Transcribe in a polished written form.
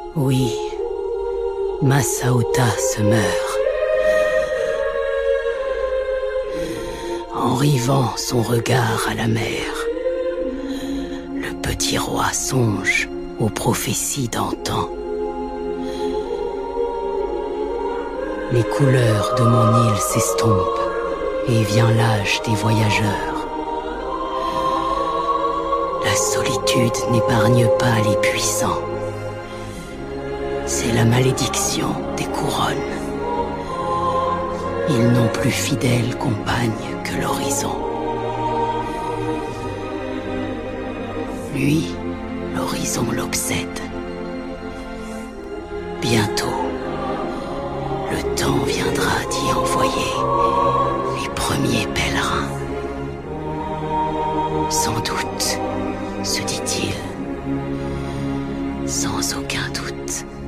Oui, Massaota se meurt. En rivant son regard à la mer, le petit roi songe aux prophéties d'antan. Les couleurs de mon île s'estompent et vient l'âge des voyageurs. La solitude n'épargne pas les puissants. C'est la malédiction des couronnes. Ils n'ont plus fidèle compagne que l'horizon. Lui, l'horizon l'obsède. Bientôt, le temps viendra d'y envoyer les premiers pèlerins. Sans doute, se dit-il, sans aucun doute.